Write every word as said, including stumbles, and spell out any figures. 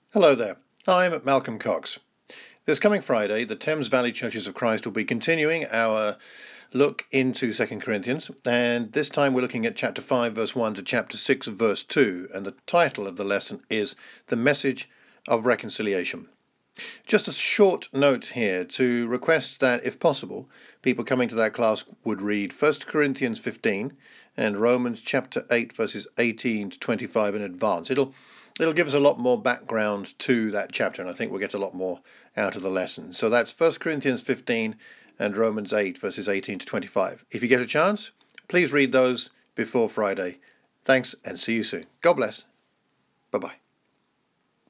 Hello there, I'm Malcolm Cox. This coming Friday, the Thames Valley Churches of Christ will be continuing our look into Second Corinthians, and this time we're looking at chapter five, verse one to chapter six, verse two, and the title of the lesson is The Message of Reconciliation. Just a short note here to request that, if possible, people coming to that class would read First Corinthians fifteen and Romans chapter eight, verses eighteen to twenty-five in advance. It'll It'll give us a lot more background to that chapter, and I think we'll get a lot more out of the lesson. So that's First Corinthians fifteen and Romans eight, verses eighteen to twenty-five. If you get a chance, please read those before Friday. Thanks, and see you soon. God bless. Bye-bye.